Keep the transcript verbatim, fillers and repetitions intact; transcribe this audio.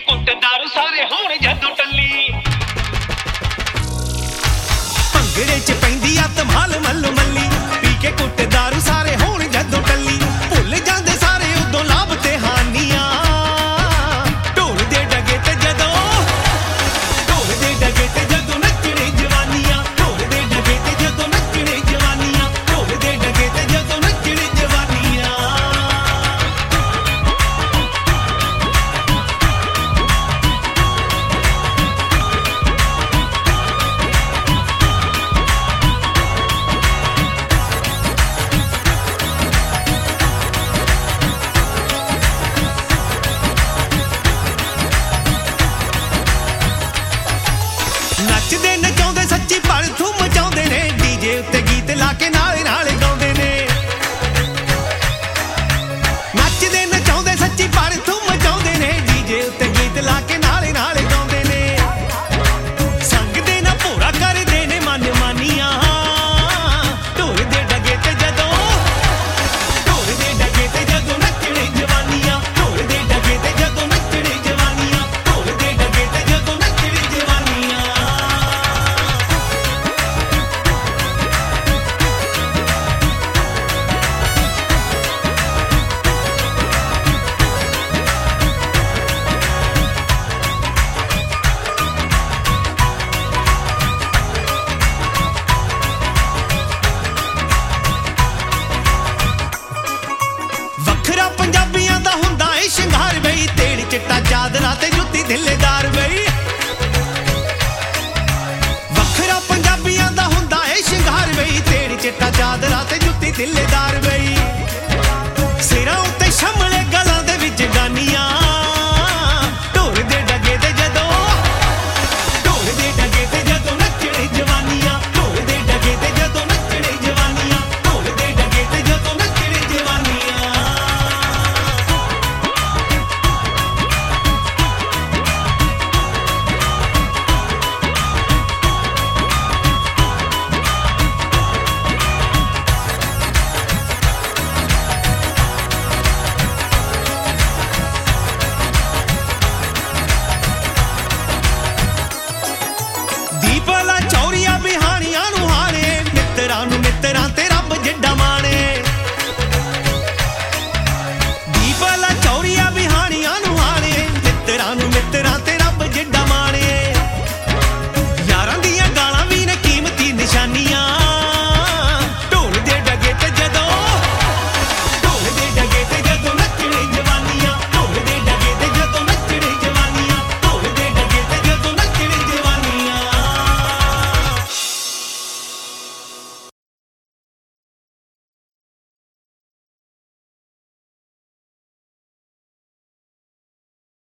कुट दारू सारे होण जदों टल्ली भंगड़े च पैंदी आ धमाल मल्लो मल्ली पी के कुट दारू सारे होण जदों टल्ली भुल जांदे सारे उदों लाभ ते हानियां ढोल दे डगे ते जदों ढोल दे डगे ते जदों नचणे जवानियां ढोल दे डगे ते जदों नचणे जवानियां ढोल दे डगे ते जदों नचणे जवानियां नचदे नचाउंदे सच्ची पल थू मचाउंदे ने डीजे उत्ते गीत ला के नाले नाले गाउंदे ने नचदे नचाउंदे सच्ची पल थू मचाउंदे ने डीजे उत्ते गीत ला के नाले नाले गाउंदे ने संगदे ना भोरा करदे ने मन मानियां ढोल दे डगे ते जदों ढोल दे डगे ते जदों नचणे जवानियां ढोल दे डगे ते जदों नचणे जवानियां ढोल दे डगे ते जदों नचणे जवानियां ਵੱਖਰਾ ਪੰਜਾਬੀਆਂ ਦਾ ਹੁੰਦਾ ਏ ਸ਼ਿੰਗਾਰ ਬਈ ਤੇੜ ਚਿੱਟਾ ਚਾਦਰਾ ਤੇ ਜੁੱਤੀ ਢਿੱਲੇਦਾਰ ਬਈ ਵੱਖਰਾ ਪੰਜਾਬੀਆਂ ਦਾ ਹੁੰਦਾ ਏ ਸ਼ਿੰਗਾਰ ਬਈ ਤੇੜ ਚਿੱਟਾ ਚਾਦਰਾ ਤੇ ਜੁੱਤੀ ਢਿੱਲੇਦਾਰ ਬਈ ਸਿਰਾਂ ਉੱਤੇ ਸ਼ਮਲੇ ਗਲਾਂ ਦੇ ਵਿੱਚ ਗਾਨੀਆਂ ਢੋਲ ਦੇ ਡਗੇ ਤੇ ਜਦੋਂ ਢੋਲ ਦੇ ਡਗੇ ਤੇ ਜਦੋਂ ਨੱਚਣੇ ਜਵਾਨੀਆਂ ਢੋਲ ਦੇ ਡਗੇ ਤੇ ਜਦੋਂ ਨੱਚਣੇ ਜਵਾਨੀਆਂ ਢੋਲ ਦੇ ਡਗੇ ਤੇ ਜਦੋਂ ਨੱਚਣੇ ਜਵਾਨੀਆਂ ਦੀਪਲਾ ਚੌਰੀਆ ਬਿਹਾਣੀਆਂ ਨੂੰ ਹਾਰੇ ਮਿੱਤਰਾਂ ਨੂੰ ਮਿੱਤਰਾਂ ਤੇ ਰੱਬ ਜਿੱਡਾ